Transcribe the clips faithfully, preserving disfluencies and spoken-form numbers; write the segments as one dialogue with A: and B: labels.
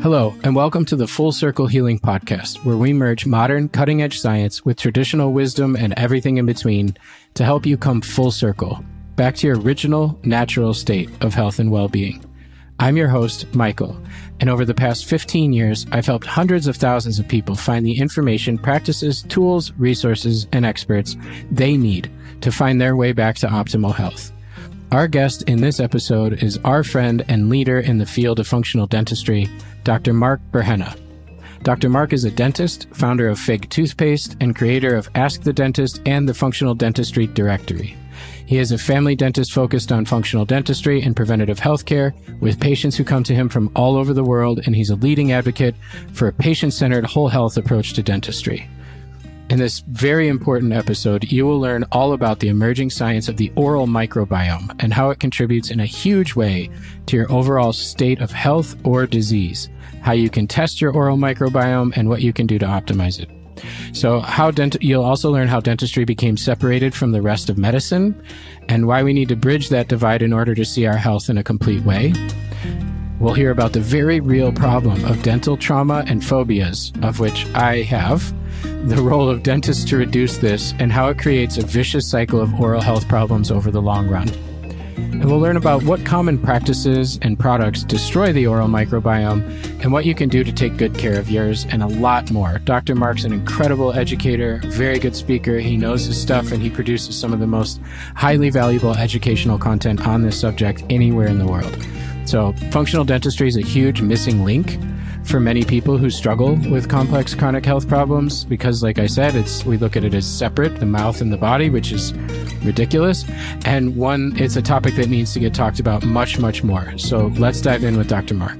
A: Hello, and welcome to the Full Circle Healing Podcast, where we merge modern, cutting-edge science with traditional wisdom and everything in between to help you come full circle, back to your original, natural state of health and well-being. I'm your host, Michael, and over the past fifteen years, I've helped hundreds of thousands of people find the information, practices, tools, resources, and experts they need to find their way back to optimal health. Our guest in this episode is our friend and leader in the field of functional dentistry, Doctor Mark Berhena. Doctor Mark is a dentist, founder of Fig Toothpaste, and creator of Ask the Dentist and the Functional Dentistry Directory. He is a family dentist focused on functional dentistry and preventative healthcare with patients who come to him from all over the world, and he's a leading advocate for a patient-centered whole health approach to dentistry. In this very important episode, you will learn all about the emerging science of the oral microbiome and how it contributes in a huge way to your overall state of health or disease, how you can test your oral microbiome, and what you can do to optimize it. So how dent- you'll also learn how dentistry became separated from the rest of medicine and why we need to bridge that divide in order to see our health in a complete way. We'll hear about the very real problem of dental trauma and phobias, of which I have, the role of dentists to reduce this, and how it creates a vicious cycle of oral health problems over the long run. And we'll learn about what common practices and products destroy the oral microbiome and what you can do to take good care of yours, and a lot more. Doctor Mark's an incredible educator, very good speaker. He knows his stuff, and he produces some of the most highly valuable educational content on this subject anywhere in the world. So functional dentistry is a huge missing link for many people who struggle with complex chronic health problems because, like I said, it's we look at it as separate, the mouth and the body, which is ridiculous. And one, it's a topic that needs to get talked about much, much more. So let's dive in with Doctor Mark.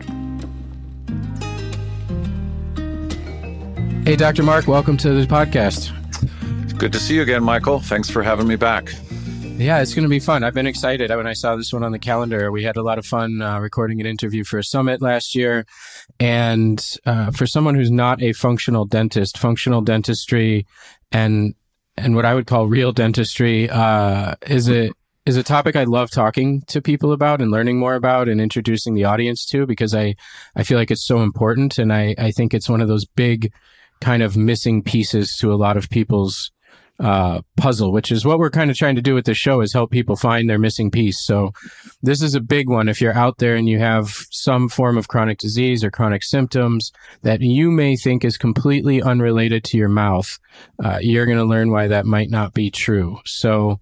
A: Hey, Doctor Mark, welcome to the podcast.
B: Good to see you again, Michael. Thanks for having me back.
A: Yeah, it's going to be fun. I've been excited. When I saw this one on the calendar, we had a lot of fun uh, recording an interview for a summit last year. And uh, for someone who's not a functional dentist, functional dentistry and and what I would call real dentistry uh, is a is a topic I love talking to people about and learning more about and introducing the audience to, because I, I feel like it's so important. And I, I think it's one of those big kind of missing pieces to a lot of people's uh, puzzle, which is what we're kind of trying to do with this show, is help people find their missing piece. So this is a big one. If you're out there and you have some form of chronic disease or chronic symptoms that you may think is completely unrelated to your mouth, uh, you're going to learn why that might not be true. So,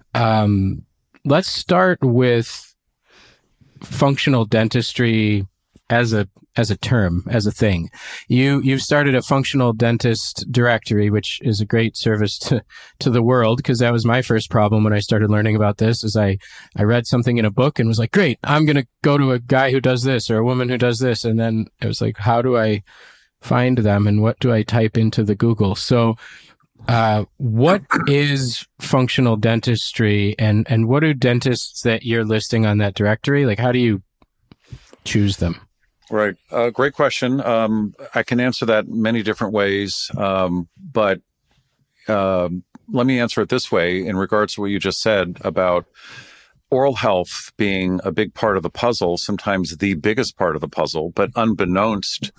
A: um, let's start with functional dentistry as a as a term, as a thing. You, you've started a functional dentist directory, which is a great service to, to the world, because that was my first problem when I started learning about this, is I, I read something in a book and was like, great, I'm going to go to a guy who does this or a woman who does this. And then it was like, how do I find them and what do I type into the Google? So, uh, what is functional dentistry, and, and what do dentists that you're listing on that directory, like, how do you choose them?
B: Right. Uh, great question. Um, I can answer that many different ways, um, but uh, let me answer it this way in regards to what you just said about oral health being a big part of the puzzle, sometimes the biggest part of the puzzle, but unbeknownst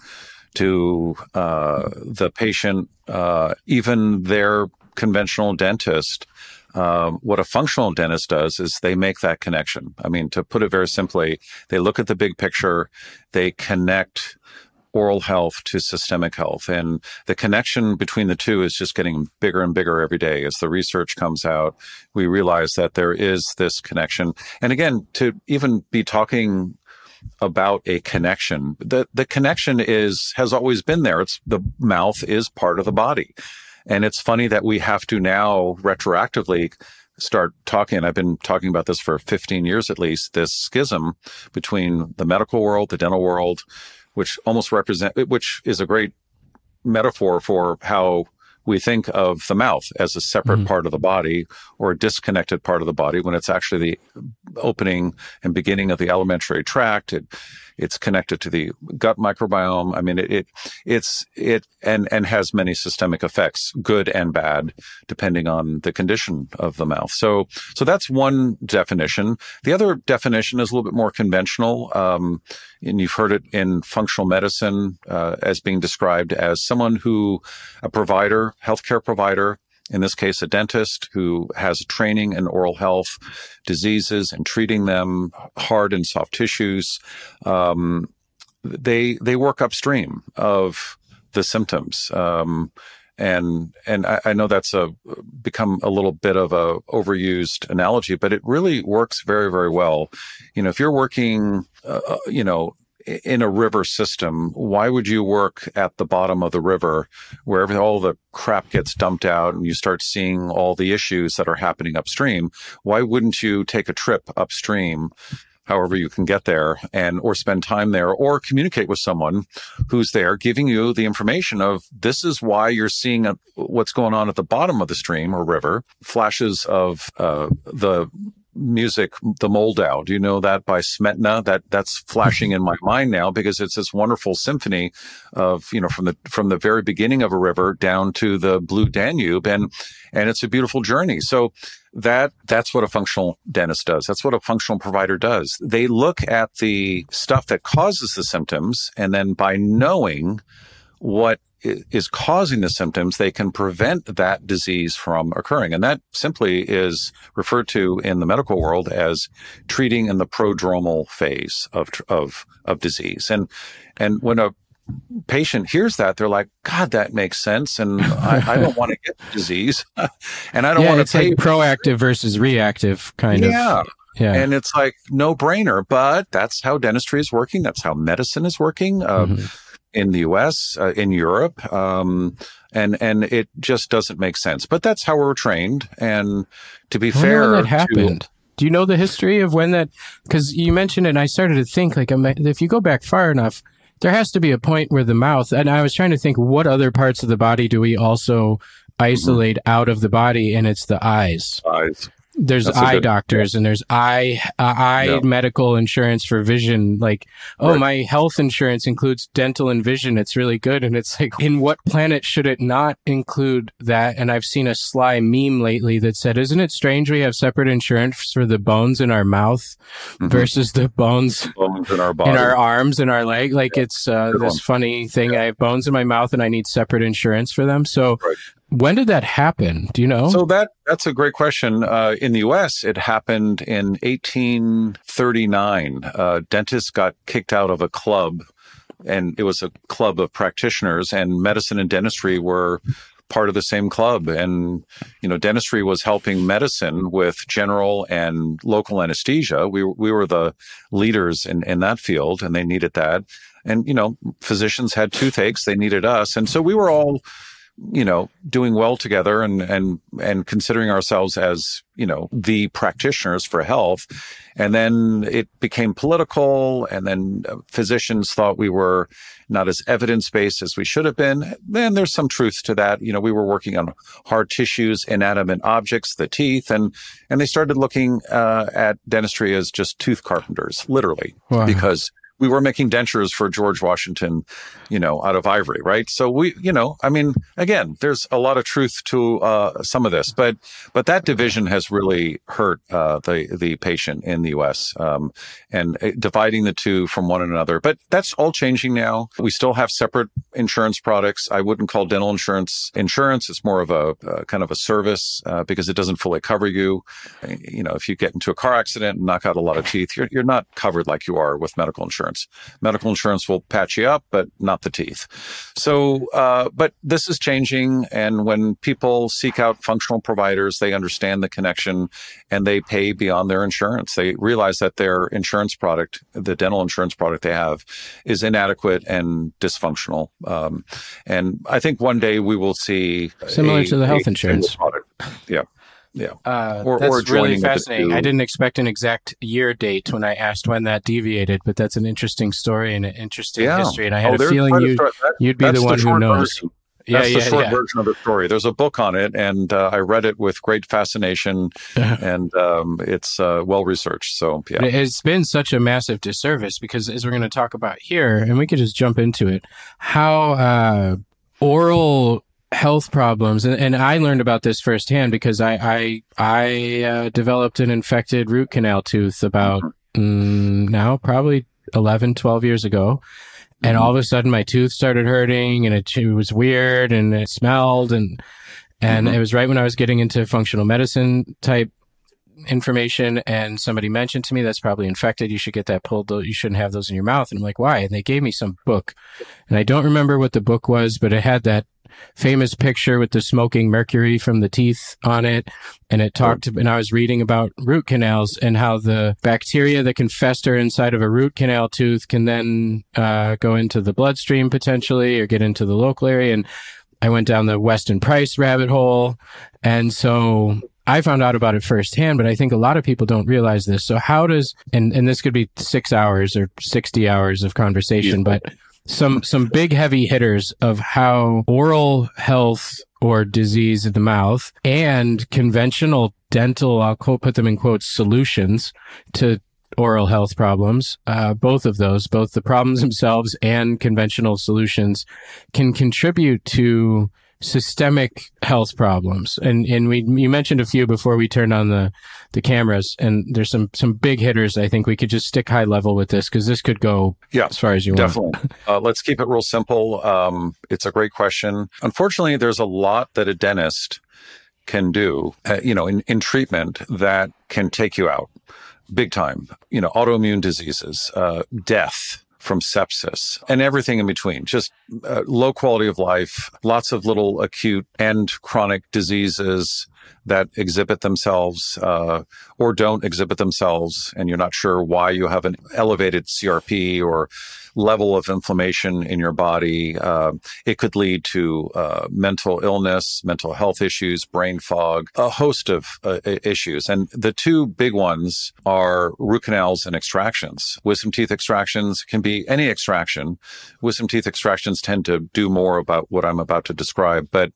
B: to uh, the patient, uh, even their conventional dentist. Um, what a functional dentist does is they make that connection. I mean, to put it very simply, they look at the big picture, they connect oral health to systemic health. And the connection between the two is just getting bigger and bigger every day. As the research comes out, we realize that there is this connection. And again, to even be talking about a connection, the, the connection is, has always been there. It's the mouth is part of the body. And it's funny that we have to now retroactively start talking. I've been talking about this for fifteen years at least, this schism between the medical world, the dental world, which almost represent, which is a great metaphor for how we think of the mouth as a separate mm-hmm. part of the body or a disconnected part of the body, when it's actually the opening and beginning of the alimentary tract. It It's connected to the gut microbiome. I mean, it, it it's it and and has many systemic effects, good and bad, depending on the condition of the mouth. So so that's one definition. The other definition is a little bit more conventional, um, and you've heard it in functional medicine uh, as being described as someone who, a provider, healthcare provider, in this case, a dentist who has training in oral health diseases and treating them, hard and soft tissues. Um, they they work upstream of the symptoms, um, and and I, I know that's a become a little bit of a overused analogy, but it really works very very well. You know, if you're working, uh, you know. in a river system, why would you work at the bottom of the river where all the crap gets dumped out and you start seeing all the issues that are happening upstream? Why wouldn't you take a trip upstream, however you can get there, and or spend time there, or communicate with someone who's there giving you the information of this is why you're seeing a, what's going on at the bottom of the stream or river, flashes of uh, the music, the Moldau. Do you know that by Smetana? That that's flashing in my mind now because it's this wonderful symphony of, you know, from the from the very beginning of a river down to the blue Danube, and and it's a beautiful journey. So that that's what a functional dentist does. That's what a functional provider does. They look at the stuff that causes the symptoms, and then by knowing what is causing the symptoms, they can prevent that disease from occurring. And that simply is referred to in the medical world as treating in the prodromal phase of, of, of disease. And, and when a patient hears that, they're like, God, that makes sense. And I, I don't want to get the disease. And I don't
A: yeah,
B: want to
A: it's
B: pay.
A: like proactive versus reactive kind
B: yeah.
A: of. Yeah.
B: And it's like no brainer, but that's how dentistry is working. That's how medicine is working. Uh, mm-hmm. In the U S, uh, in Europe, um, and and it just doesn't make sense. But that's how we're trained. And to be fair,
A: when that happened. To, do you know the history of when that? Because you mentioned it, and I started to think like, if you go back far enough, there has to be a point where the mouth. And I was trying to think, what other parts of the body do we also isolate mm-hmm. out of the body? And it's the eyes.
B: Eyes.
A: There's That's eye good, doctors yeah. and there's eye uh, eye yeah. medical insurance for vision. Like, oh, right. my health insurance includes dental and vision. It's really good. And it's like, in what planet should it not include that? And I've seen a sly meme lately that said, isn't it strange we have separate insurance for the bones in our mouth mm-hmm. versus the bones,
B: bones in our body,
A: in our arms and our leg? Like yeah. it's uh, this one. funny thing. Yeah. I have bones in my mouth and I need separate insurance for them. So right. when did that happen? Do you know?
B: So that that's a great question. Uh, in the U S, it happened in eighteen thirty-nine. Uh, dentists got kicked out of a club, and it was a club of practitioners, and medicine and dentistry were part of the same club. And, you know, dentistry was helping medicine with general and local anesthesia. We, we were the leaders in, in that field, and they needed that. And, you know, physicians had toothaches. They needed us. And so we were all, you know, doing well together and, and, and considering ourselves as, you know, the practitioners for health. And then it became political, and then physicians thought we were not as evidence-based as we should have been. Then there's some truth to that. You know, we were working on hard tissues, inanimate objects, the teeth, and, and they started looking uh, at dentistry as just tooth carpenters, literally, wow. because we were making dentures for George Washington, you know, out of ivory, right? So we, you know, I mean, again, there's a lot of truth to uh, some of this, but but that division has really hurt uh, the the patient in the U S um, and dividing the two from one another. But that's all changing now. We still have separate insurance products. I wouldn't call dental insurance insurance. It's more of a uh, kind of a service uh, because it doesn't fully cover you. You know, if you get into a car accident and knock out a lot of teeth, you're you're not covered like you are with medical insurance. Medical insurance will patch you up, but not the teeth. So, uh, but this is changing. And when people seek out functional providers, they understand the connection and they pay beyond their insurance. They realize that their insurance product, the dental insurance product they have, is inadequate and dysfunctional. Um, and I think one day we will see
A: similar
B: a,
A: to the health insurance
B: product. Yeah. Yeah.
A: Uh, or, that's or really fascinating. I didn't expect an exact year date when I asked when that deviated, but that's an interesting story and an interesting yeah. history. And I had oh, a feeling you, that, you'd be the one the who knows.
B: Version.
A: Yeah,
B: That's the
A: yeah,
B: short
A: yeah.
B: version of the story. There's a book on it, and uh, I read it with great fascination, and um, it's uh, well researched. So, yeah.
A: It's been such a massive disservice because, as we're going to talk about here, and we could just jump into it, how uh, oral health problems, and, and I learned about this firsthand because I I, I uh, developed an infected root canal tooth about mm, now probably eleven, twelve years ago. And all of a sudden my tooth started hurting and it, it was weird and it smelled and, and mm-hmm. it was right when I was getting into functional medicine type information. And somebody mentioned to me, that's probably infected. You should get that pulled. You shouldn't have those in your mouth. And I'm like, why? And they gave me some book and I don't remember what the book was, but it had that famous picture with the smoking mercury from the teeth on it. And it talked, and I was reading about root canals and how the bacteria that can fester inside of a root canal tooth can then uh, go into the bloodstream potentially or get into the local area. And I went down the Weston Price rabbit hole. And so I found out about it firsthand, but I think a lot of people don't realize this. So how does, and, and this could be six hours or sixty hours of conversation, yeah. but some some big heavy hitters of how oral health or disease of the mouth and conventional dental, I'll quote, put them in quotes, solutions to oral health problems, uh, both of those, both the problems themselves and conventional solutions can contribute to systemic health problems. And and we you mentioned a few before we turned on the, the cameras, and there's some some big hitters. I think we could just stick high level with this because this could go
B: yeah,
A: as far as you
B: definitely.
A: want.
B: uh, let's keep it real simple. Um, it's a great question. Unfortunately, there's a lot that a dentist can do, uh, you know, in, in treatment that can take you out big time. You know, autoimmune diseases, uh, death from sepsis, and everything in between. Just uh, low quality of life, lots of little acute and chronic diseases that exhibit themselves uh, or don't exhibit themselves, and you're not sure why you have an elevated C R P or level of inflammation in your body. Uh, it could lead to uh, mental illness, mental health issues, brain fog, a host of uh, issues. And the two big ones are root canals and extractions. Wisdom teeth extractions can be any extraction. Wisdom teeth extractions tend to do more about what I'm about to describe. But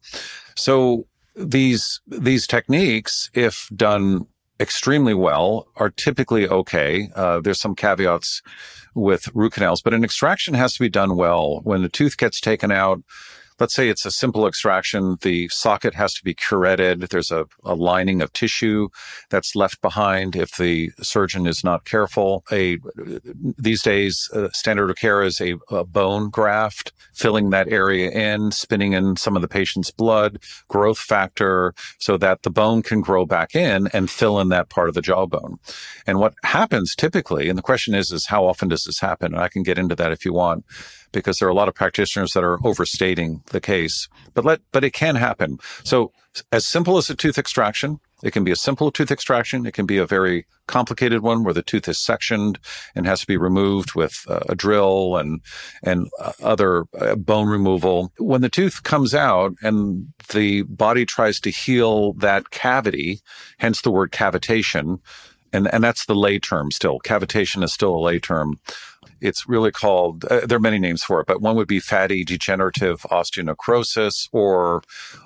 B: so these these techniques, if done extremely well, are typically okay. Uh, there's some caveats with root canals, but an extraction has to be done well. When the tooth gets taken out, let's say it's a simple extraction, the socket has to be curetted. There's a, a lining of tissue that's left behind if the surgeon is not careful. A these days, uh, standard of care is a, a bone graft, filling that area in, spinning in some of the patient's blood, growth factor, so that the bone can grow back in and fill in that part of the jawbone. And what happens typically, and the question is, is how often does this happen? And I can get into that if you want, because there are a lot of practitioners that are overstating the case, but let, but it can happen. So as simple as a tooth extraction, it can be a simple tooth extraction. It can be a very complicated one where the tooth is sectioned and has to be removed with uh, a drill and, and uh, other uh, bone removal. When the tooth comes out and the body tries to heal that cavity, hence the word cavitation, and, and that's the lay term still. Cavitation is still a lay term. It's really called, uh, there are many names for it, but one would be fatty degenerative osteonecrosis or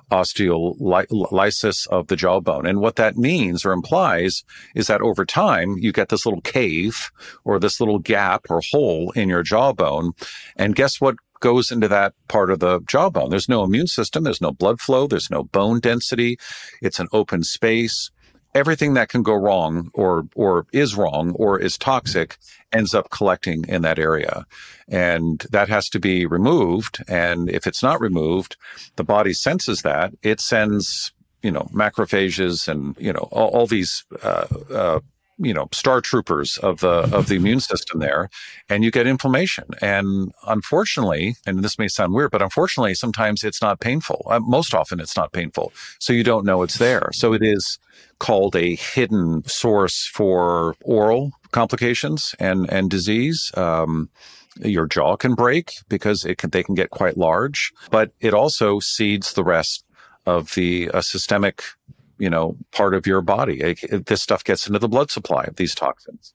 B: osteolysis of the jawbone. And what that means or implies is that over time, you get this little cave or this little gap or hole in your jawbone. And guess what goes into that part of the jawbone? There's no immune system. There's no blood flow. There's no bone density. It's an open space. Everything that can go wrong or or is wrong or is toxic ends up collecting in that area. And that has to be removed. And if it's not removed, the body senses that. It sends, you know, macrophages and, you know, all, all these, uh, uh, you know, star troopers of the, of the immune system there, and you get inflammation. And unfortunately, and this may sound weird, but unfortunately, sometimes it's not painful. Uh, most often it's not painful. So you don't know it's there. So it is called a hidden source for oral complications and, and disease. Um, your jaw can break because it can, they can get quite large, but it also seeds the rest of the uh, systemic, you know, part of your body. It, it, this stuff gets into the blood supply of these toxins.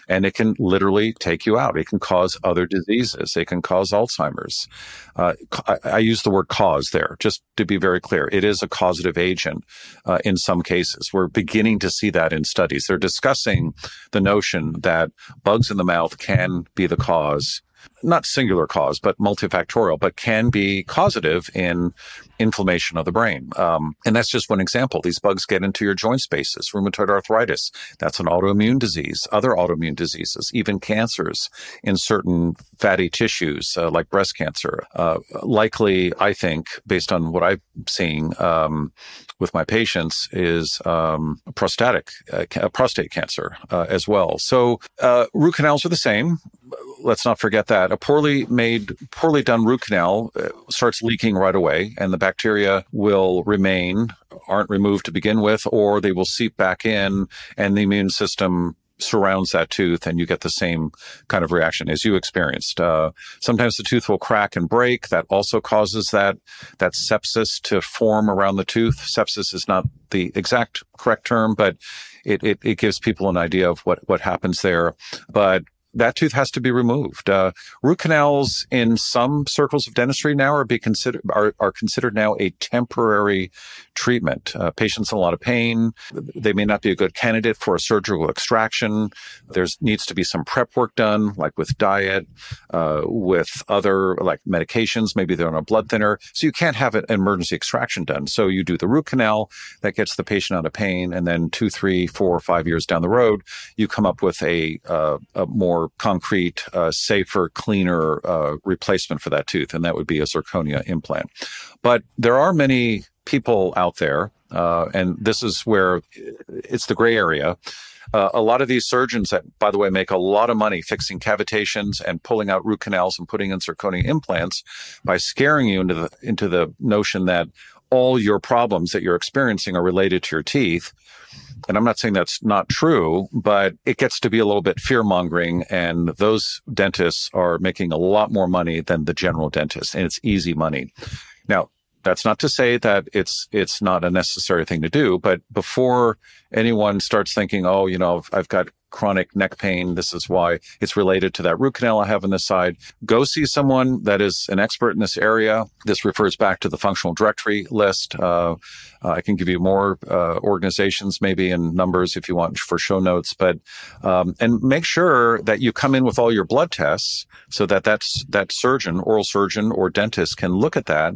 B: and it can literally take you out. It can cause other diseases. It can cause Alzheimer's. Uh, I, I use the word cause there, just to be very clear. It is a causative agent uh, in some cases. We're beginning to see that in studies. They're discussing the notion that bugs in the mouth can be the cause, not singular cause, but multifactorial, but can be causative in inflammation of the brain. Um, and that's just one example. These bugs get into your joint spaces, rheumatoid arthritis. That's an autoimmune disease, other autoimmune diseases, even cancers in certain fatty tissues, uh, like breast cancer. Uh, likely, I think, based on what I'm seeing um, with my patients, is um, prostatic, uh, ca- prostate cancer uh, as well. So uh, root canals are the same. Let's not forget that. A poorly made, poorly done root canal uh, starts leaking right away, and the bacteria will remain, aren't removed to begin with, or they will seep back in, and the immune system surrounds that tooth, and you get the same kind of reaction as you experienced. Uh, sometimes the tooth will crack and break. That also causes that, that sepsis to form around the tooth. Sepsis is not the exact correct term, but it, it, it gives people an idea of what, what happens there. But that tooth has to be removed. Uh, root canals in some circles of dentistry now are be considered are, are considered now a temporary treatment. Uh, patients in a lot of pain. They may not be a good candidate for a surgical extraction. There needs to be some prep work done, like with diet, uh, with other like medications. Maybe they're on a blood thinner, so you can't have an emergency extraction done. So you do the root canal that gets the patient out of pain, and then two, three, four, five years down the road, you come up with a, uh, a more concrete, uh, safer, cleaner uh, replacement for that tooth, and that would be a zirconia implant. But there are many people out there, uh, and this is where it's the gray area. Uh, a lot of these surgeons that, by the way, make a lot of money fixing cavitations and pulling out root canals and putting in zirconia implants by scaring you into the into the notion that all your problems that you're experiencing are related to your teeth. And I'm not saying that's not true, but it gets to be a little bit fear-mongering, and those dentists are making a lot more money than the general dentist, and it's easy money. Now, that's not to say that it's it's not a necessary thing to do, but before anyone starts thinking, oh, you know, I've got chronic neck pain, this is why it's related to that root canal I have on this side, go see someone that is an expert in this area. This refers back to the functional directory list. Uh, uh, I can give you more uh, organizations, maybe in numbers if you want for show notes, but um, and make sure that you come in with all your blood tests so that that's, that surgeon, oral surgeon or dentist can look at that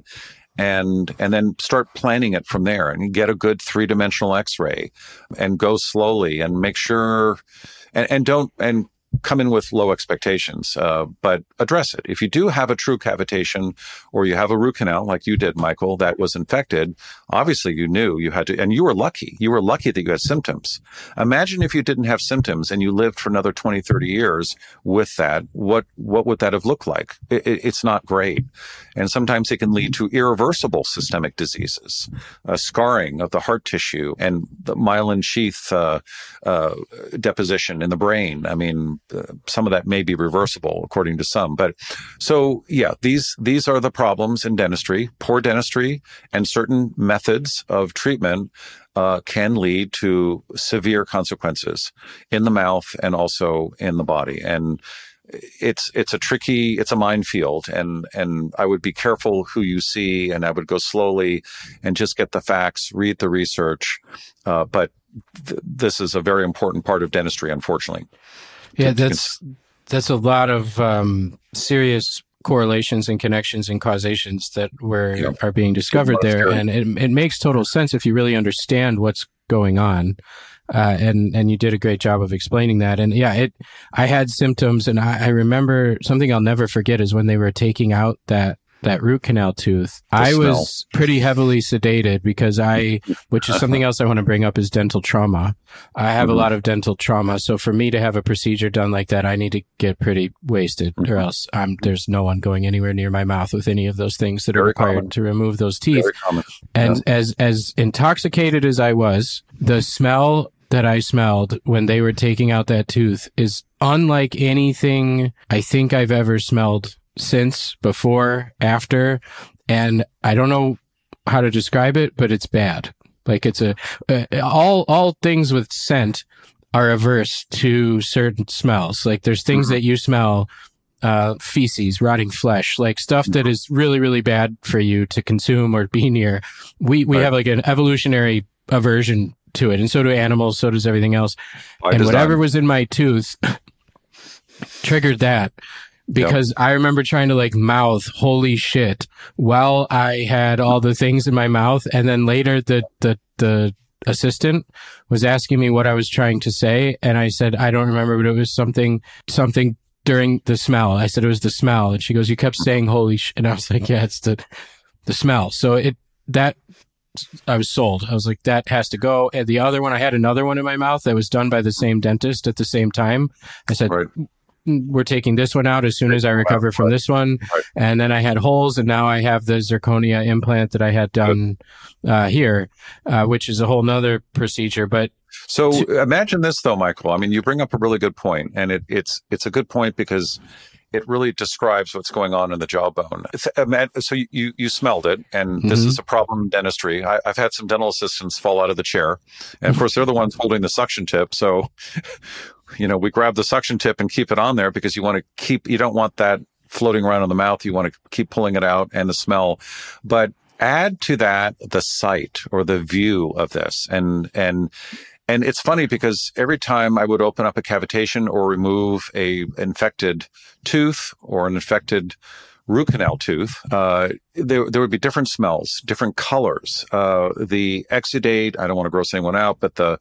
B: and and then start planning it from there, and get a good three-dimensional x-ray and go slowly and make sure and, and don't and come in with low expectations, uh, but address it. If you do have a true cavitation or you have a root canal like you did, Michael, that was infected, obviously you knew you had to, and you were lucky. You were lucky that you had symptoms. Imagine if you didn't have symptoms and you lived for another twenty, thirty years with that. What, what would that have looked like? It, it, it's not great. And sometimes it can lead to irreversible systemic diseases, uh, scarring of the heart tissue and the myelin sheath uh, uh, deposition in the brain. I mean, uh, some of that may be reversible according to some. But so, yeah, these these are the problems in dentistry. Poor dentistry and certain methods of treatment uh, can lead to severe consequences in the mouth and also in the body. And it's it's a tricky, it's a minefield, and and I would be careful who you see, and I would go slowly and just get the facts, read the research. Uh, but th- this is a very important part of dentistry, unfortunately.
A: Yeah, that's that's a lot of um, serious correlations and connections and causations that were yeah. are being discovered there, and it, it makes total sense if you really understand what's going on. Uh, and, and you did a great job of explaining that. And yeah, it, I had symptoms, and I, I remember something I'll never forget is when they were taking out that, that root canal tooth. The I smell. was pretty heavily sedated because I, which is something else I want to bring up, is dental trauma. I have mm-hmm. a lot of dental trauma. So for me to have a procedure done like that, I need to get pretty wasted mm-hmm. or else I'm, there's no one going anywhere near my mouth with any of those things that Very are required common. to remove those teeth. And yeah. as, as intoxicated as I was, the smell that I smelled when they were taking out that tooth is unlike anything I think I've ever smelled since, before, after. And I don't know how to describe it, but it's bad. Like it's a, uh, all, all things with scent are averse to certain smells. Like there's things mm-hmm. that you smell, uh, feces, rotting flesh, like stuff that is really, really bad for you to consume or be near. We, we right. have like an evolutionary aversion to it. And so do animals. So does everything else. By and design. Whatever was in my tooth triggered that. Because yep. I remember trying to like mouth holy shit while I had all the things in my mouth. And then later the, the, the assistant was asking me what I was trying to say. And I said, I don't remember, but it was something, something during the smell. I said it was the smell. And she goes, you kept saying holy shit. And I was like, yeah, it's the, the smell. So it, that, I was sold. I was like, that has to go. And the other one, I had another one in my mouth that was done by the same dentist at the same time. I said, right. we're taking this one out as soon as I recover from this one. And then I had holes, and now I have the zirconia implant that I had done uh, here, uh, which is a whole nother procedure. But
B: so to- imagine this though, Michael. I mean, you bring up a really good point, and it, it's, it's a good point because it really describes what's going on in the jawbone. It's, so you, you smelled it, and this mm-hmm. is a problem in dentistry. I, I've had some dental assistants fall out of the chair, and of course they're the ones holding the suction tip. So, you know, we grab the suction tip and keep it on there because you want to keep, you don't want that floating around in the mouth. You want to keep pulling it out and the smell. But add to that the sight or the view of this. And, and, and it's funny because every time I would open up a cavitation or remove a infected tooth or an infected root canal tooth, uh, there, there would be different smells, different colors. Uh, the exudate, I don't want to gross anyone out, but the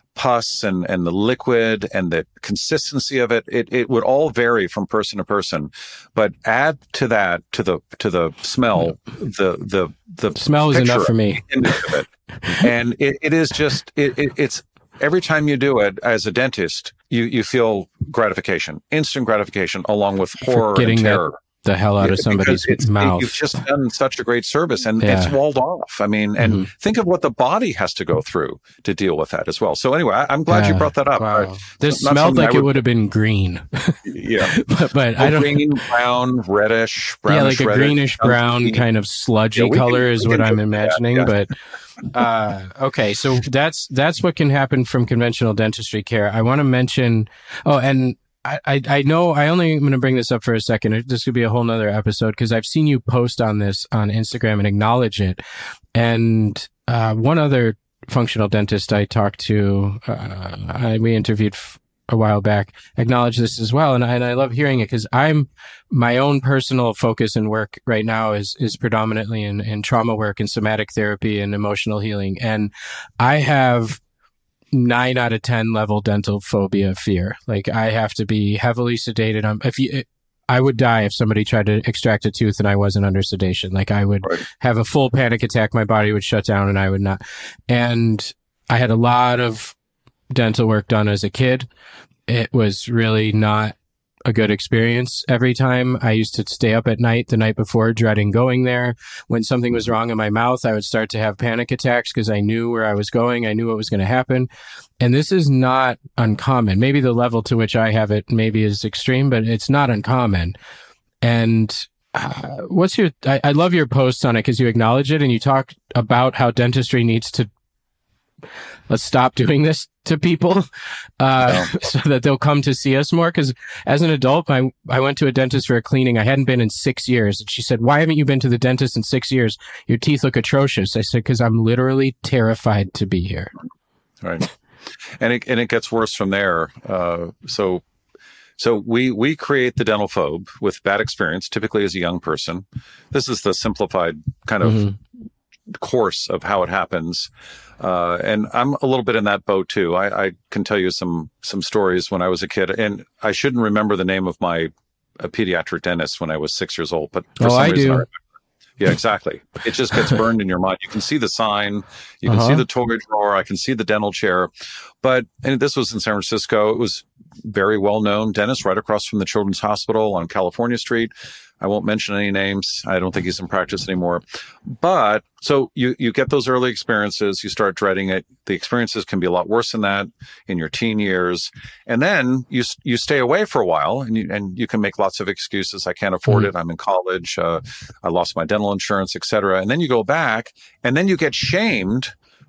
B: pus and, and the liquid and the consistency of it, it, it would all vary from person to person. But add to that, to the, to the smell, the, the, the
A: smell is enough for me.
B: Of it. And it, it is just, it, it, it's, every time you do it as a dentist, you, you feel gratification, instant gratification, along with horror and terror.
A: The hell out of somebody's
B: it's,
A: mouth.
B: You've just done such a great service, and yeah. it's walled off. I mean, and mm-hmm. think of what the body has to go through to deal with that as well. So anyway, I, I'm glad yeah. you brought that up.
A: Wow. This smelled like would, it would have been green.
B: yeah,
A: but, but
B: oh,
A: I don't.
B: Green, brown, reddish, brownish,
A: yeah, like a
B: reddish,
A: greenish brown green. Kind of sludgy yeah, color can, is what I'm imagining. Yeah, yeah. But uh, okay, so that's that's what can happen from conventional dentistry care. I want to mention. Oh, and. I, I, I know I only am going to bring this up for a second. This could be a whole nother episode because I've seen you post on this on Instagram and acknowledge it. And uh, one other functional dentist I talked to, uh, I, we interviewed f- a while back, acknowledged this as well. And I, and I love hearing it because I'm, my own personal focus and work right now is, is predominantly in, in trauma work and somatic therapy and emotional healing. And I have nine out of ten level dental phobia fear. Like I have to be heavily sedated. Um, if you, I would die if somebody tried to extract a tooth and I wasn't under sedation. Like I would right. have a full panic attack. My body would shut down and I would not. And I had a lot of dental work done as a kid. It was really not a good experience every time. I used to stay up at night the night before, dreading going there. When something was wrong in my mouth, I would start to have panic attacks because I knew where I was going. I knew what was going to happen. And this is not uncommon. Maybe the level to which I have it maybe is extreme, but it's not uncommon. And uh, what's your, I, I love your posts on it because you acknowledge it and you talk about how dentistry needs to, let's stop doing this to people uh, no. so that they'll come to see us more. Because as an adult, I, I went to a dentist for a cleaning. I hadn't been in six years. And she said, why haven't you been to the dentist in six years? Your teeth look atrocious. I said, because I'm literally terrified to be here.
B: Right. And it, and it gets worse from there. Uh, so so we, we create the dental phobe with bad experience, typically as a young person. This is the simplified kind of mm-hmm. course of how it happens. Uh, and I'm a little bit in that boat too. I, I can tell you some, some stories when I was a kid, and I shouldn't remember the name of my a pediatric dentist when I was six years old, but for
A: oh,
B: some
A: I
B: reason,
A: do.
B: I yeah, exactly. It just gets burned in your mind. You can see the sign, you can uh-huh. see the toy drawer, I can see the dental chair, but, and this was in San Francisco. It was very well-known dentist right across from the Children's Hospital on California Street. I won't mention any names. I don't think he's in practice anymore. But so you, you get those early experiences. You start dreading it. The experiences can be a lot worse than that in your teen years. And then you, you stay away for a while and you, and you can make lots of excuses. I can't afford mm-hmm. it. I'm in college. Uh, I lost my dental insurance, et cetera. And then you go back and then you get shamed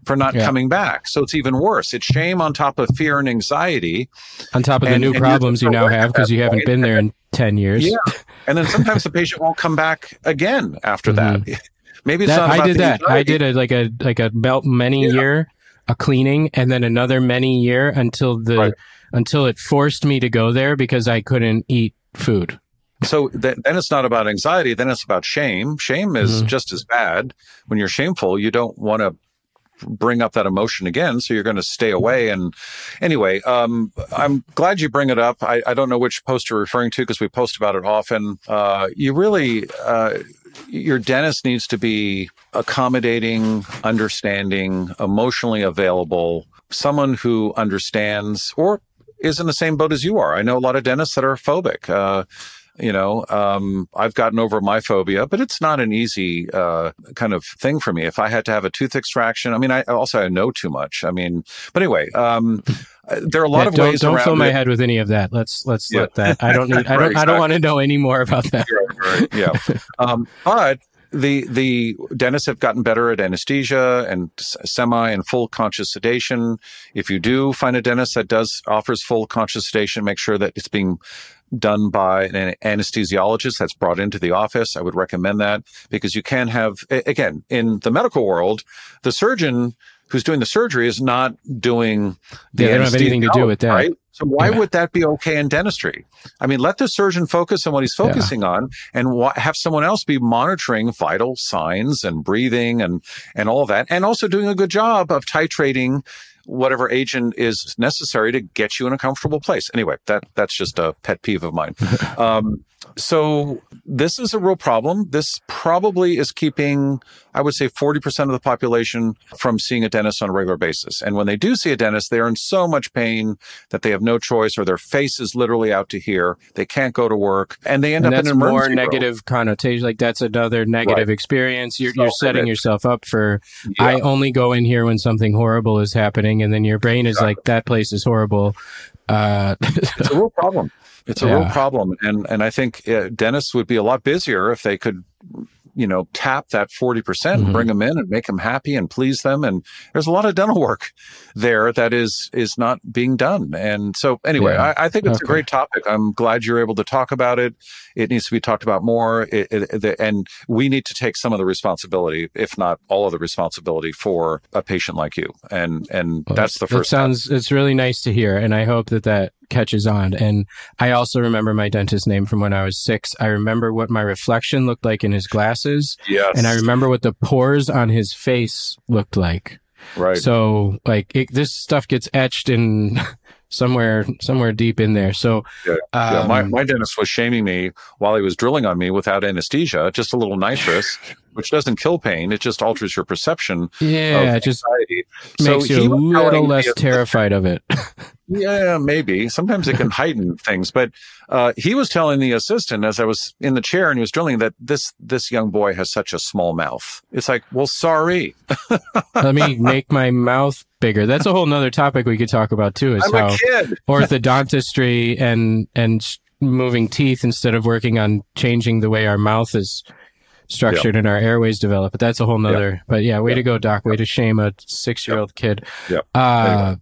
B: for not
A: Yeah.
B: coming back. So it's even worse. It's shame on top of fear and anxiety.
A: On top of the
B: And-
A: new
B: and
A: problems you
B: you're
A: now
B: aware
A: have
B: at
A: because
B: that
A: you haven't
B: point.
A: been there in ten years.
B: Yeah. And then sometimes the patient won't come back again after that. Maybe it's
A: That,
B: not about
A: I did
B: the
A: that. I
B: anxiety.
A: did a, like a like a belt many
B: Yeah.
A: year, a cleaning, and then another many year until the
B: Right.
A: until it forced me to go there because I couldn't eat food.
B: So th- then it's not about anxiety. Then it's about shame. Shame is
A: Mhm.
B: just as bad. When you're shameful, you don't want to bring up that emotion again. So you're going to stay away. And anyway, um, I'm glad you bring it up. I, I don't know which post you're referring to because we post about it often. Uh, you really, uh, your dentist needs to be accommodating, understanding, emotionally available, someone who understands or is in the same boat as you are. I know a lot of dentists that are phobic. Uh, You know, um, I've gotten over my phobia, but it's not an easy uh, kind of thing for me. If I had to have a tooth extraction, I mean, I also I know too much. I mean, but anyway, um, there are a lot
A: Yeah,
B: of
A: don't
B: ways
A: don't
B: around
A: fill my
B: it.
A: head with any of that. Let's let's
B: Yeah.
A: let that. I don't need. I
B: Right,
A: don't. I
B: exactly.
A: don't want to know any more about that.
B: Right, right, yeah. Um, but the the dentists have gotten better at anesthesia and s- semi and full conscious sedation. If you do find a dentist that does offers full conscious sedation, make sure that it's being done by an anesthesiologist that's brought into the office. I would recommend that because you can have, a- again, in the medical world, the surgeon who's doing the surgery is not doing the
A: Yeah, they don't have anything to do with that.
B: Right? So why
A: Yeah.
B: would that be okay in dentistry? I mean, let the surgeon focus on what he's focusing on and wa- have someone else be monitoring vital signs and breathing and, and all of that. And also doing a good job of titrating whatever agent is necessary to get you in a comfortable place. Anyway, that that's just a pet peeve of mine. Um, so this is a real problem. This probably is keeping, I would say, forty percent of the population from seeing a dentist on a regular basis. And when they do see a dentist, they are in so much pain that they have no choice, or their face is literally out to here. They can't go to work, and they end
A: And
B: up in
A: that's
B: an
A: more
B: emergency room.
A: negative connotation. Like that's another negative
B: Right.
A: experience. You're you're setting
B: Self-image.
A: yourself up for.
B: Yeah.
A: I only go in here when something horrible is happening, and then your brain is
B: Exactly.
A: like, that place is horrible. Uh,
B: It's a real problem. It's a
A: Yeah.
B: real problem. And, and I think uh, dentists would be a lot busier if they could, you know, tap that forty percent
A: Mhm.
B: and bring them in and make them happy and please them. And there's a lot of dental work there that is, is not being done. And so anyway,
A: Yeah.
B: I, I think it's a
A: Okay.
B: great topic. I'm glad you're able to talk about it. It needs to be talked about more. It, it, the, and we need to take some of the responsibility, if not all of the responsibility, for a patient like you. And, and
A: Well,
B: that's the
A: that
B: first step.
A: sounds. It's really nice to hear, and I hope that that catches on. And I also remember my dentist's name from when I was six. I remember what my reflection looked like in his glasses,
B: Yes.
A: and I remember what the pores on his face looked like.
B: Right.
A: So, like, it, this stuff gets etched in somewhere, somewhere deep in there. So,
B: Yeah, yeah.
A: um,
B: My, my dentist was shaming me while he was drilling on me without anesthesia, just a little nitrous, which doesn't kill pain. It just alters your perception
A: yeah,
B: of
A: it just
B: anxiety.
A: makes
B: he
A: you a
B: was
A: little
B: telling
A: less
B: the-
A: terrified of it.
B: Yeah, maybe. Sometimes it can heighten things. But uh, he was telling the assistant as I was in the chair and he was drilling that this this young boy has such a small mouth. It's like, well, sorry.
A: Let me make my mouth bigger. That's a whole nother topic we could talk about too, is
B: I'm
A: how
B: a kid.
A: orthodontistry and and sh- moving teeth instead of working on changing the way our mouth is structured and our airways develop. But that's a whole nother. But yeah, way to go, Doc. Way to shame a six year old kid.
B: Yep.
A: Uh,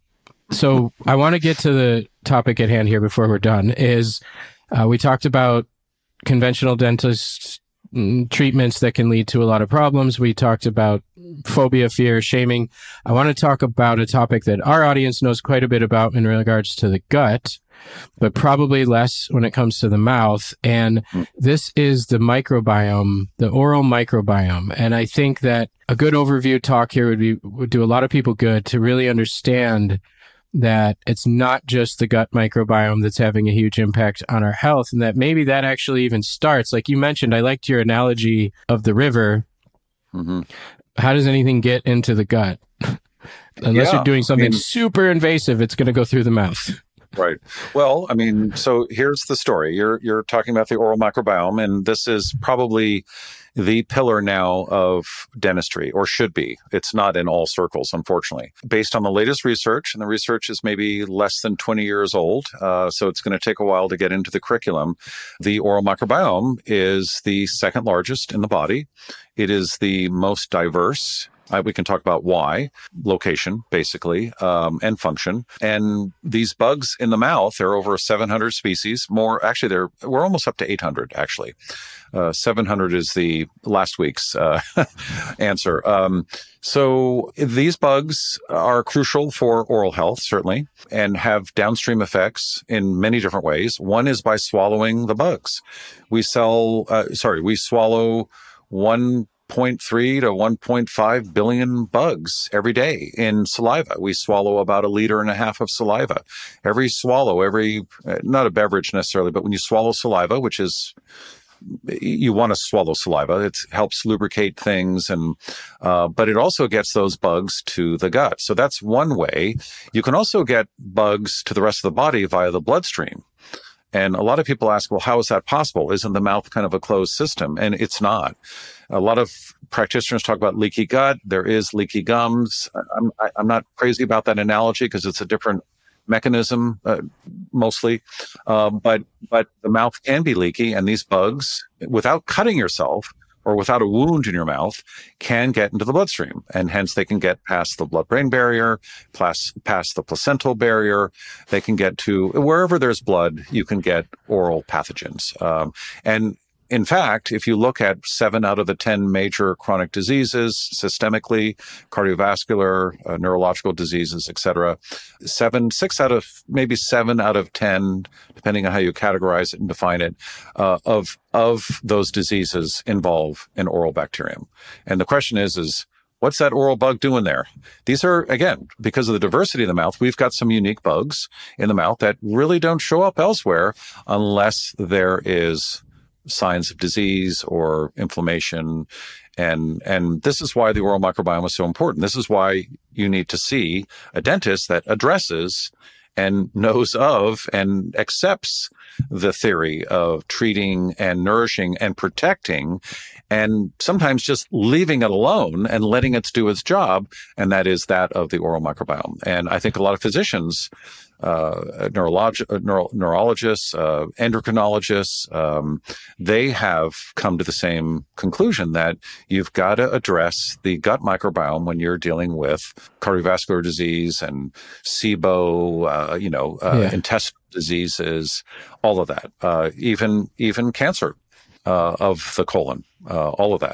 A: so I want to get to the topic at hand here before we're done. Is uh, we talked about conventional dentist mm, treatments that can lead to a lot of problems. We talked about phobia, fear, shaming. I want to talk about a topic that our audience knows quite a bit about in regards to the gut, but probably less when it comes to the mouth. And this is the microbiome, the oral microbiome. And I think that a good overview talk here would be, would do a lot of people good to really understand that it's not just the gut microbiome that's having a huge impact on our health, and that maybe that actually even starts, like you mentioned, I liked your analogy of the river.
B: Mm-hmm.
A: How does anything get into the gut? Unless
B: Yeah,
A: you're doing something
B: I mean-
A: super invasive, it's going to go through the mouth.
B: Right. Well, I mean, so here's the story. You're you're talking about the oral microbiome, and this is probably the pillar now of dentistry, or should be. It's not in all circles, unfortunately. Based on the latest research, and the research is maybe less than twenty years old, uh, so it's going to take a while to get into the curriculum. The oral microbiome is the second largest in the body. It is the most diverse. Uh, we can talk about why, location, basically, um, and function. And these bugs in the mouth, there are over seven hundred species. More, actually, they're we're almost up to eight hundred, actually. Uh, seven hundred is the last week's uh, answer. Um, so these bugs are crucial for oral health, certainly, and have downstream effects in many different ways. One is by swallowing the bugs. We sell, uh, sorry, we swallow one point three to one point five billion bugs every day in saliva. We swallow about a liter and a half of saliva. Every swallow, every, not a beverage necessarily, but when you swallow saliva, which is, you want to swallow saliva, it helps lubricate things, and uh, but it also gets those bugs to the gut. So that's one way. You can also get bugs to the rest of the body via the bloodstream. And a lot of people ask, well, how is that possible? Isn't the mouth kind of a closed system? And it's not. A lot of practitioners talk about leaky gut. There is leaky gums. I'm, I'm not crazy about that analogy because it's a different mechanism, uh, mostly. Uh, but, but the mouth can be leaky, and these bugs, without cutting yourself or without a wound in your mouth, can get into the bloodstream. And hence they can get past the blood-brain barrier, past, past the placental barrier. They can get to wherever there's blood, you can get oral pathogens. Um, and in fact, if you look at seven out of the ten major chronic diseases systemically, cardiovascular, uh, neurological diseases, et cetera, seven, six out of, maybe seven out of ten, depending on how you categorize it and define it, uh, of, of those diseases involve an oral bacterium. And the question is, is, what's that oral bug doing there? These are, again, because of the diversity of the mouth, we've got some unique bugs in the mouth that really don't show up elsewhere unless there is signs of disease or inflammation. And, and this is why the oral microbiome is so important. This is why you need to see a dentist that addresses and knows of and accepts the theory of treating and nourishing and protecting, and sometimes just leaving it alone and letting it do its job. And that is that of the oral microbiome. And I think a lot of physicians, uh, neurolog- neuro- neurologists, uh, endocrinologists, um, they have come to the same conclusion that you've got to address the gut microbiome when you're dealing with cardiovascular disease and SIBO, uh, you know, uh, yeah. intestinal diseases, all of that, uh, even, even cancer, uh, of the colon, uh, all of that.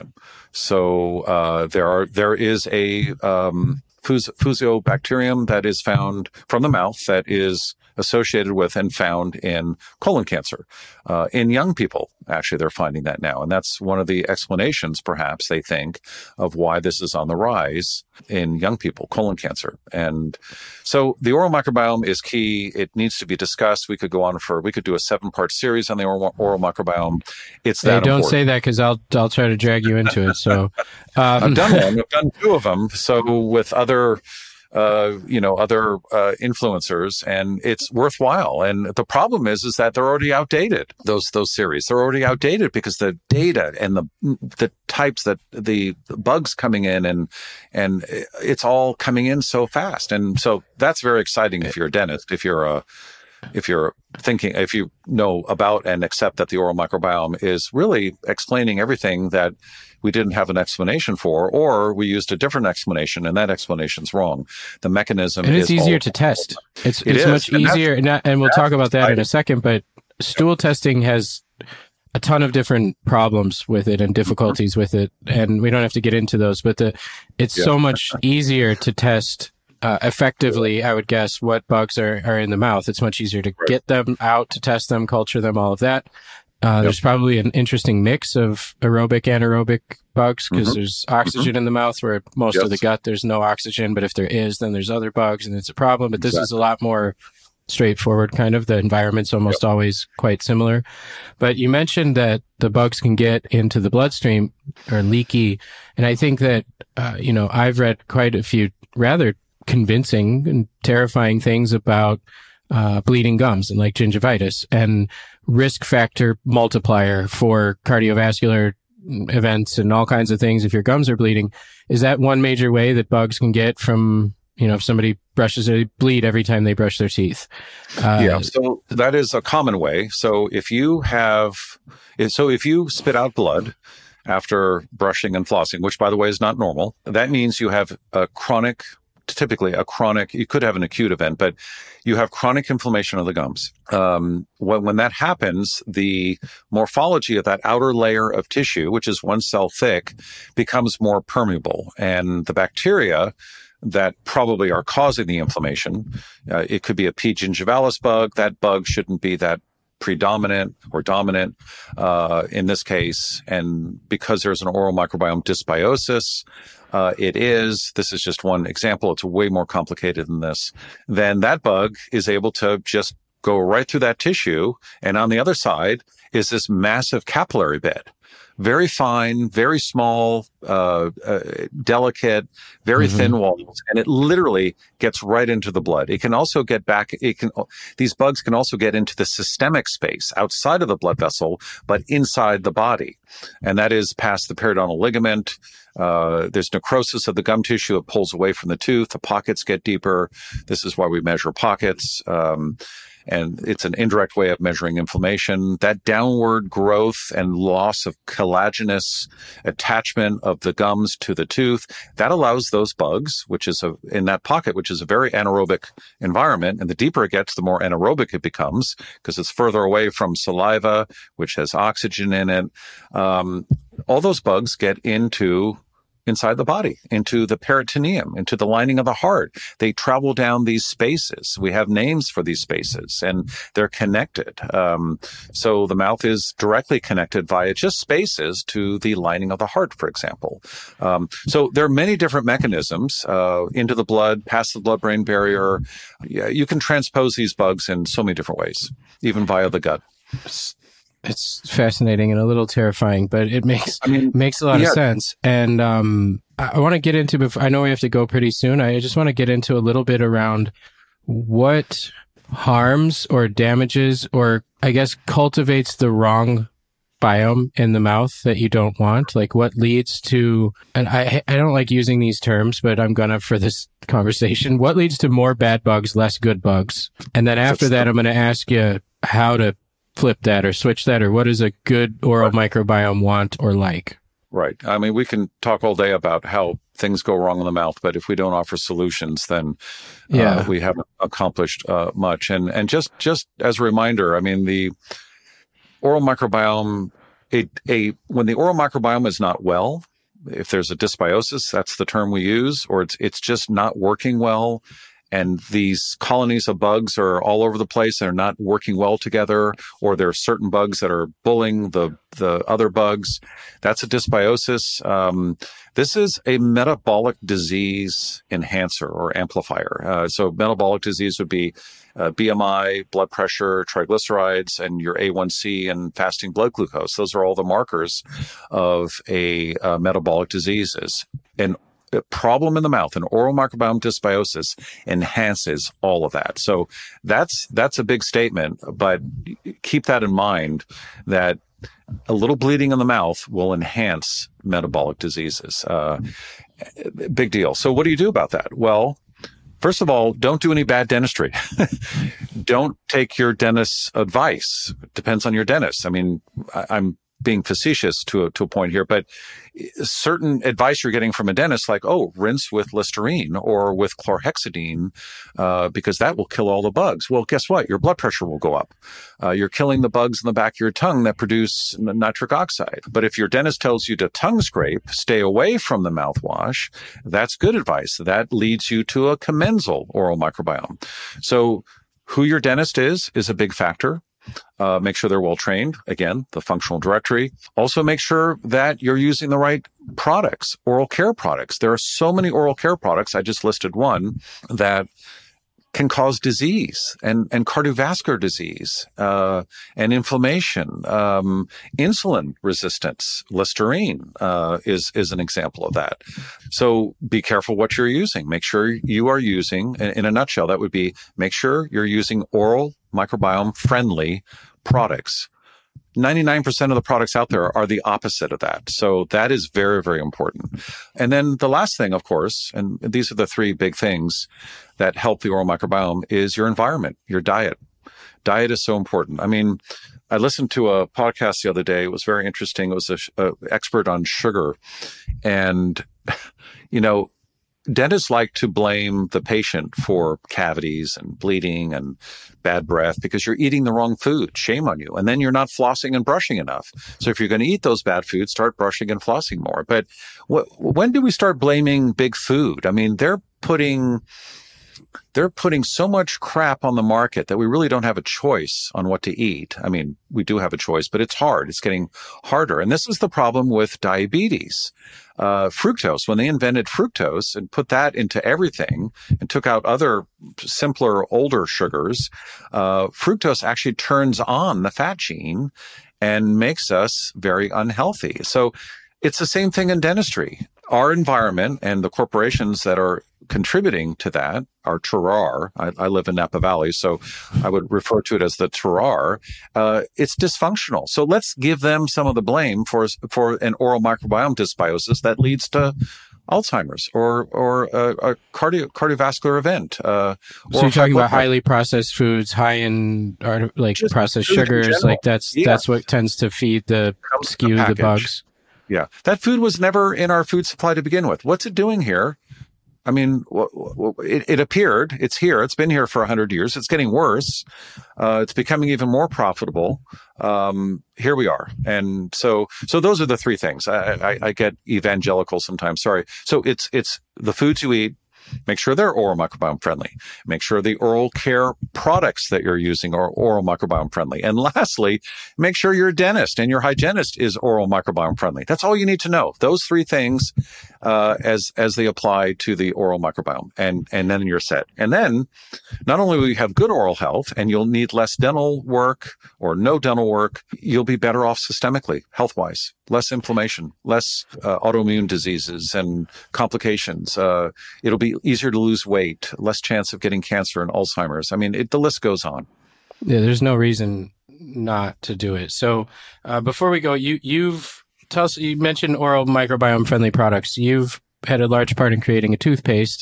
B: So, uh, there are, there is a, um, Fus- Fusobacterium that is found from the mouth that is associated with and found in colon cancer. Uh, in young people, actually, they're finding that now. And that's one of the explanations, perhaps, they think, of why this is on the rise in young people, colon cancer. And so the oral microbiome is key. It needs to be discussed. We could go on for, we could do a seven-part series on the oral, oral microbiome. It's that
A: hey, don't
B: important.
A: say that, because I'll, I'll try to drag you into it. So um.
B: I've done one. I've done two of them. So with other Uh, you know, other uh, influencers, and it's worthwhile. And the problem is, is that they're already outdated. Those those series, they're already outdated because the data and the the types that the, the bugs coming in, and and it's all coming in so fast. And so that's very exciting if you're a dentist, if you're a if you're thinking, if you know about and accept that the oral microbiome is really explaining everything that we didn't have an explanation for, or we used a different explanation and that explanation's wrong. The mechanism
A: and it's
B: is
A: easier
B: all,
A: to test. It's
B: it
A: it's
B: is.
A: much
B: and
A: easier, and, and we'll talk about that exciting. in a second. But stool testing has a ton of different problems with it and difficulties mm-hmm. with it, and we don't have to get into those. But the it's yeah. so much easier to test uh, effectively, I would guess, what bugs are, are in the mouth. It's much easier to right. get them out, to test them, culture them, all of that. Uh, yep. There's probably an interesting mix of aerobic, anaerobic bugs, because mm-hmm. there's oxygen mm-hmm. in the mouth, where most yes. of the gut, there's no oxygen. But if there is, then there's other bugs, and it's a problem. But this exactly. is a lot more straightforward, kind of. The environment's almost yep. always quite similar. But you mentioned that the bugs can get into the bloodstream, or leaky. And I think that, uh, you know, I've read quite a few rather convincing and terrifying things about uh, bleeding gums and like gingivitis, and risk factor multiplier for cardiovascular events and all kinds of things if your gums are bleeding. Is that one major way that bugs can get from, you know, if somebody brushes, they bleed every time they brush their teeth? Uh,
B: yeah, so that is a common way. So if you have, so if you spit out blood after brushing and flossing, which, by the way, is not normal, that means you have a chronic, typically a chronic, you could have an acute event, but you have chronic inflammation of the gums. Um, when, when that happens, the morphology of that outer layer of tissue, which is one cell thick, becomes more permeable. And the bacteria that probably are causing the inflammation, uh, it could be a P. gingivalis bug. That bug shouldn't be that predominant or dominant uh, in this case. And because there's an oral microbiome dysbiosis, uh, it is, this is just one example, it's way more complicated than this, then that bug is able to just go right through that tissue. And on the other side is this massive capillary bed. Very fine, very small, uh, uh delicate, very mm-hmm. thin walls, and it literally gets right into the blood. It can also get back, it can, these bugs can also get into the systemic space outside of the blood vessel, but inside the body. And that is past the periodontal ligament. Uh, there's necrosis of the gum tissue. It pulls away from the tooth. The pockets get deeper. This is why we measure pockets. Um, And it's an indirect way of measuring inflammation. That downward growth and loss of collagenous attachment of the gums to the tooth, that allows those bugs, which is a, in that pocket, which is a very anaerobic environment. And the deeper it gets, the more anaerobic it becomes because it's further away from saliva, which has oxygen in it. Um, all those bugs get into inside the body, into the peritoneum, into the lining of the heart. They travel down these spaces. We have names for these spaces, and they're connected. Um, so the mouth is directly connected via just spaces to the lining of the heart, for example. Um, so there are many different mechanisms uh, into the blood, past the blood-brain barrier. Yeah, you can transpose these bugs in so many different ways, even via the gut.
A: It's fascinating and a little terrifying, but it makes I mean, makes a lot yeah. of sense. And um, I, I want to get into, before, I know we have to go pretty soon. I just want to get into a little bit around what harms or damages or I guess cultivates the wrong biome in the mouth that you don't want. Like what leads to, and I, I don't like using these terms, but I'm gonna for this conversation, what leads to more bad bugs, less good bugs? And then after that, I'm going to ask you how to flip that or switch that, or what does a good oral right. microbiome want or like?
B: Right. I mean, we can talk all day about how things go wrong in the mouth, but if we don't offer solutions, then yeah. uh, we haven't accomplished uh, much. And and just just as a reminder, I mean, the oral microbiome, a, a when the oral microbiome is not well, if there's a dysbiosis, that's the term we use, or it's it's just not working well, and these colonies of bugs are all over the place and are not working well together, or there are certain bugs that are bullying the, the other bugs, that's a dysbiosis. Um, this is a metabolic disease enhancer or amplifier. Uh, so metabolic disease would be uh, B M I, blood pressure, triglycerides, and your A one C and fasting blood glucose. Those are all the markers of a uh, metabolic diseases. And a problem in the mouth, an oral microbiome dysbiosis enhances all of that. So that's that's a big statement, but keep that in mind that a little bleeding in the mouth will enhance metabolic diseases. Uh, big deal. So what do you do about that? Well, first of all, don't do any bad dentistry. Don't take your dentist's advice. It depends on your dentist. I mean, I, I'm being facetious to a, to a point here, but certain advice you're getting from a dentist, like, oh, rinse with Listerine or with chlorhexidine, uh, because that will kill all the bugs. Well, guess what? Your blood pressure will go up. Uh, you're killing the bugs in the back of your tongue that produce nitric oxide. But if your dentist tells you to tongue scrape, stay away from the mouthwash, that's good advice. That leads you to a commensal oral microbiome. So who your dentist is, is a big factor. Uh, make sure they're well trained. Again, the functional directory. Also make sure that you're using the right products, oral care products. There are so many oral care products. I just listed one that can cause disease and, and cardiovascular disease, uh, and inflammation, um, insulin resistance. Listerine, uh, is, is an example of that. So be careful what you're using. Make sure you are using, in, in a nutshell, that would be make sure you're using oral microbiome friendly products. ninety-nine percent of the products out there are the opposite of that. So that is very, very important. And then the last thing, of course, and these are the three big things that help the oral microbiome, is your environment, your diet. Diet is so important. I mean, I listened to a podcast the other day. It was very interesting. It was a, a expert on sugar. And, you know, dentists like to blame the patient for cavities and bleeding and bad breath because you're eating the wrong food. Shame on you. And then you're not flossing and brushing enough. So if you're going to eat those bad foods, start brushing and flossing more. But wh- when do we start blaming big food? I mean, they're putting... They're putting so much crap on the market that we really don't have a choice on what to eat. I mean, we do have a choice, but it's hard. It's getting harder. And this is the problem with diabetes. Uh, fructose, when they invented fructose and put that into everything and took out other simpler, older sugars, uh, fructose actually turns on the fat gene and makes us very unhealthy. So it's the same thing in dentistry. Our environment and the corporations that are contributing to that, our terroir, I, I live in Napa Valley, so I would refer to it as the terroir, uh, it's dysfunctional. So let's give them some of the blame for for an oral microbiome dysbiosis that leads to Alzheimer's or or uh, a cardio, cardiovascular event. Uh,
A: so you're talking about highly processed foods, high in art, like Just processed sugars, like that's yeah. that's what tends to feed the skew the, the bugs.
B: Yeah, that food was never in our food supply to begin with. What's it doing here? I mean, it, it appeared, it's here, it's been here for one hundred years, it's getting worse, uh, it's becoming even more profitable. Um, here we are. And so, so those are the three things. I, I, I get evangelical sometimes, sorry. So it's, it's the foods you eat. Make sure they're oral microbiome friendly. Make sure the oral care products that you're using are oral microbiome friendly. And lastly, make sure your dentist and your hygienist is oral microbiome friendly. That's all you need to know. Those three things, uh, as, as they apply to the oral microbiome. And, and then you're set. And then not only will you have good oral health and you'll need less dental work or no dental work, you'll be better off systemically, health wise. Less inflammation, less uh, autoimmune diseases and complications. Uh, it'll be easier to lose weight, less chance of getting cancer and Alzheimer's. I mean, it, the list goes on.
A: Yeah, there's no reason not to do it. So uh, before we go, you, you've tell us, you mentioned oral microbiome friendly products. You've had a large part in creating a toothpaste.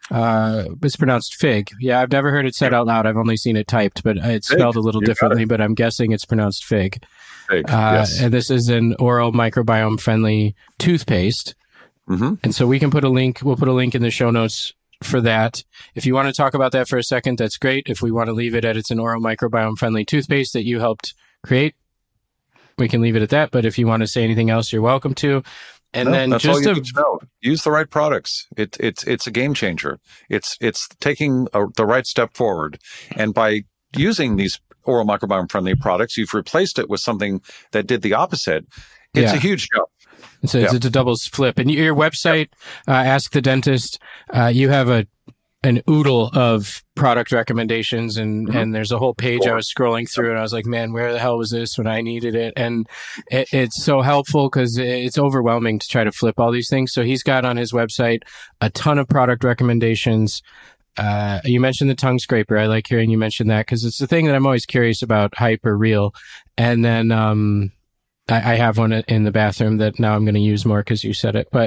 A: Uh, it's pronounced Fig. Yeah, I've never heard it said out loud. I've only seen it typed, but it's
B: Fig.
A: spelled a little
B: You
A: differently, but I'm guessing it's pronounced Fig.
B: Fig,
A: uh,
B: yes.
A: And this is an oral microbiome friendly toothpaste.
B: Mm-hmm.
A: And so we can put a link, we'll put a link in the show notes for that. If you want to talk about that for a second, that's great. If we want to leave it at it's an oral microbiome friendly toothpaste that you helped create, we can leave it at that. But if you want to say anything else, you're welcome to. And
B: no,
A: then
B: that's
A: just
B: all you
A: to,
B: need to know. Use the right products. It, it's it's a game changer. It's it's taking a, the right step forward. And by using these oral microbiome friendly products, you've replaced it with something that did the opposite. It's
A: Yeah.
B: a huge jump.
A: So
B: Yeah.
A: it's, it's a double flip. And your website, uh, Ask the Dentist, uh, you have a an oodle of product recommendations, and
B: Mhm.
A: and there's a whole page I was scrolling through, and I was like, man, where the hell was this when I needed it? And it, it's so helpful because it's overwhelming to try to flip all these things. So he's got on his website a ton of product recommendations. Uh, you mentioned the tongue scraper. I like hearing you mention that because it's the thing that I'm always curious about, hype or real. And then, um, I, I have one in the bathroom that now I'm going to use more because you said it, but,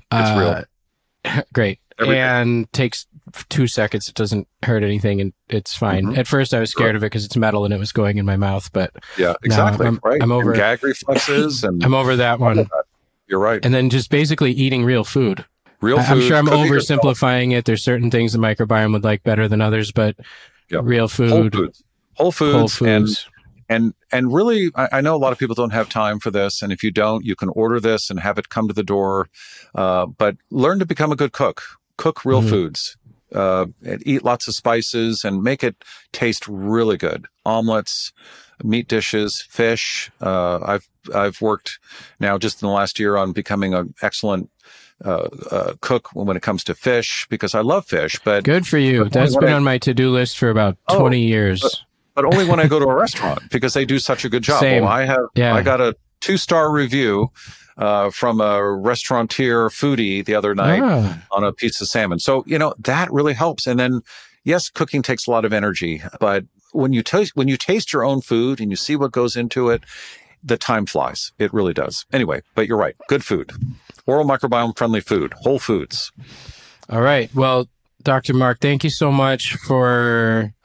A: uh,
B: It's real.
A: great.
B: Everything.
A: And takes two seconds. It doesn't hurt anything and it's fine.
B: Mhm.
A: At first I was scared
B: Sure.
A: of it because it's metal and it was going in my mouth, but
B: Yeah, exactly.
A: I'm-
B: right.
A: I'm over
B: and
A: it.
B: gag reflexes and
A: I'm over that one.
B: You're right.
A: And then just basically eating real food.
B: Real
A: I-
B: food.
A: I'm sure I'm
B: cook it yourself.
A: oversimplifying it. There's certain things the microbiome would like better than others, but
B: Yep.
A: real
B: Whole
A: food,
B: foods. Whole foods.
A: whole
B: and
A: foods.
B: And and really, I, I know a lot of people don't have time for this. And if you don't, you can order this and have it come to the door. Uh, but learn to become a good cook. Cook real
A: Mhm.
B: foods. Uh, and eat lots of spices and make it taste really good. Omelets, meat dishes, fish. Uh, I've I've worked now just in the last year on becoming an excellent uh, uh, cook when it comes to fish because I love fish. But
A: Good for you.
B: but
A: That's
B: when
A: been
B: I-
A: on my to-do list for about
B: Oh,
A: twenty years.
B: but only when I go to a restaurant because they do such a good job.
A: Same.
B: Well, I have,
A: Yeah.
B: I got a two star review, uh, from a restaurateur foodie the other night
A: Ah.
B: on a piece of salmon. So, you know, that really helps. And then, yes, cooking takes a lot of energy, but when you taste, when you taste your own food and you see what goes into it, the time flies. It really does. Anyway, but you're right. Good food, oral microbiome friendly food, whole foods.
A: All right. Well, Doctor Mark, thank you so much for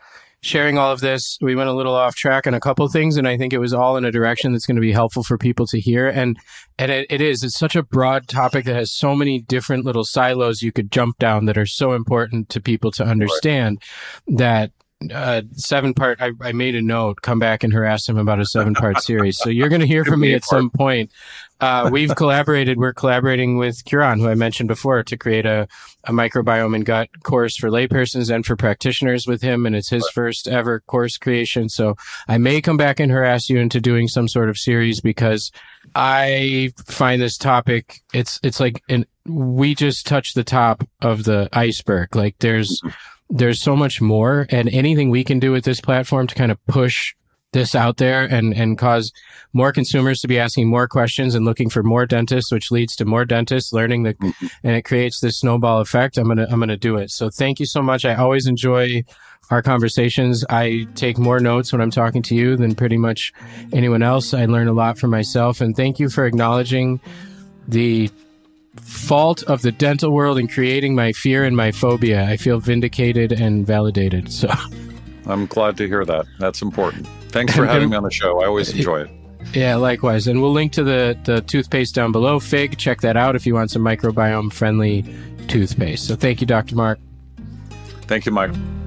A: sharing all of this. We went a little off track on a couple things, and I think it was all in a direction that's going to be helpful for people to hear. And and it, it is. It's such a broad topic that has so many different little silos you could jump down that are so important to people to understand right. that uh, seven part, I, I made a note, come back and harass him about a seven part series. So you're going to hear from me at some point. Uh, we've collaborated. We're collaborating with Curon, who I mentioned before, to create a, a microbiome and gut course for laypersons and for practitioners with him. And it's his first ever course creation. So I may come back and harass you into doing some sort of series, because I find this topic, it's, it's like, an, we just touched the top of the iceberg. Like there's, there's so much more, and anything we can do with this platform to kind of push this out there and, and cause more consumers to be asking more questions and looking for more dentists, which leads to more dentists learning the, mm-hmm. and it creates this snowball effect. I'm going to, I'm going to do it. So thank you so much. I always enjoy our conversations. I take more notes when I'm talking to you than pretty much anyone else. I learn a lot from myself, and thank you for acknowledging the fault of the dental world and creating my fear and my phobia. I feel vindicated and validated. So
B: I'm glad to hear that. That's important. Thanks for having me on the show. I always enjoy it.
A: Yeah, likewise. And we'll link to the, the toothpaste down below. Fig, check that out if you want some microbiome-friendly toothpaste. So thank you, Doctor Mark.
B: Thank you, Mike.